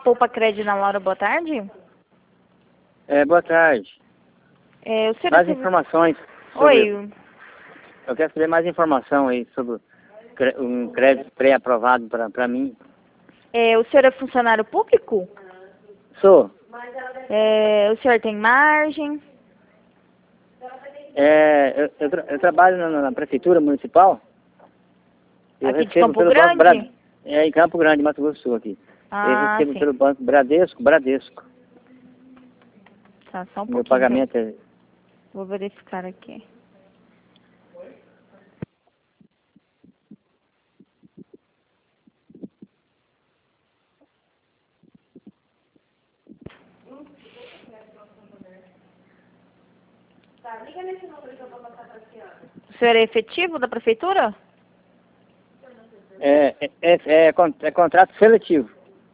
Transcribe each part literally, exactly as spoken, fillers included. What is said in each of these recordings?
Poupa Crédito na Laura, boa tarde. É, boa tarde. É, o senhor Mais é... informações sobre... Oi. Eu quero saber mais informação aí sobre um crédito pré-aprovado para mim. É, o senhor é funcionário público? Sou. É, o senhor tem margem? É, eu, eu, tra eu trabalho na, na prefeitura municipal. Eu Aqui de recebo Campo pelo Grande? Banco Bra... É, em Campo Grande, Mato Grosso do Sul aqui. Ah, eu recebo sim. pelo Banco Bradesco, Bradesco. Tá, só um Meu pouquinho. pagamento Então. é... Vou verificar aqui. O senhor é efetivo da prefeitura? É, é, é, é, é contrato seletivo.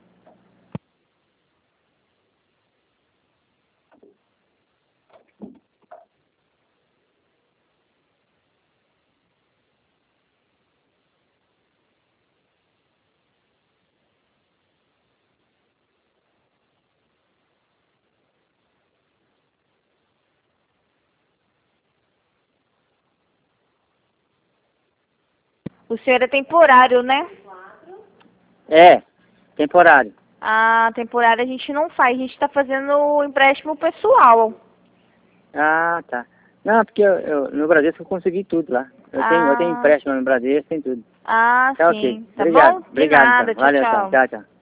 O senhor é temporário, né? É, temporário. Ah, temporário a gente não faz, a gente está fazendo o empréstimo pessoal. Ah, tá. Não, porque eu, eu, no Bradesco eu consegui tudo lá. Eu tenho, eu tenho Ah, empréstimo no Bradesco, tem tudo. ah, Tá ok. sim. Tá Obrigado. bom? De Obrigado, nada. então. Tchau, Valeu, então. tchau. Tchau, tchau.